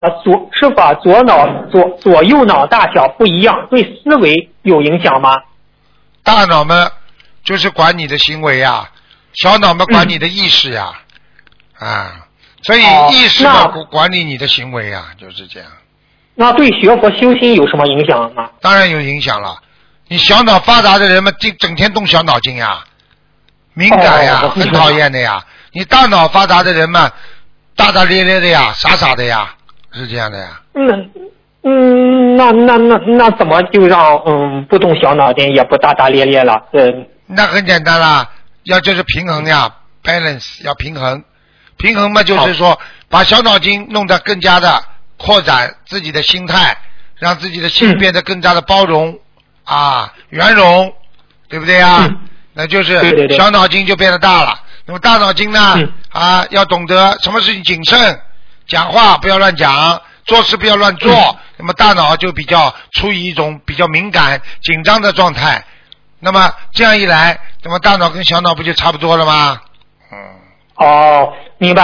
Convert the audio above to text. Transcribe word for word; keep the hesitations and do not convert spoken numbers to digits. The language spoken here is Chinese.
啊，左师傅啊，左脑左左右脑大小不一样，对思维有影响吗？ 大脑嘛，就是管你的行为呀、啊，小脑嘛管你的意识呀、啊，嗯、啊，所以意识嘛、哦、管理你的行为呀、啊，就是这样。 那对学佛修心有什么影响吗？ 当然有影响了。你小脑发达的人嘛，整整天动小脑筋呀，敏感呀，哦、很讨厌的呀。你大脑发达的人嘛，大大咧咧的呀，傻傻的呀。是这样的呀。 嗯嗯，那那那那怎么就让嗯不动小脑筋也不大大咧咧了？嗯， 那很简单啦，要就是平衡呀 ，balance 要平衡，平衡嘛就是说把小脑筋弄得更加的扩展自己的心态，让自己的心变得更加的包容、嗯、啊圆融，对不对呀？嗯、那就是小脑筋就变得大了。那么大脑筋呢、嗯、啊要懂得什么事情谨慎。讲话不要乱讲，做事不要乱做、嗯、那么大脑就比较处于一种比较敏感紧张的状态，那么这样一来，那么大脑跟小脑不就差不多了吗？ 嗯。哦，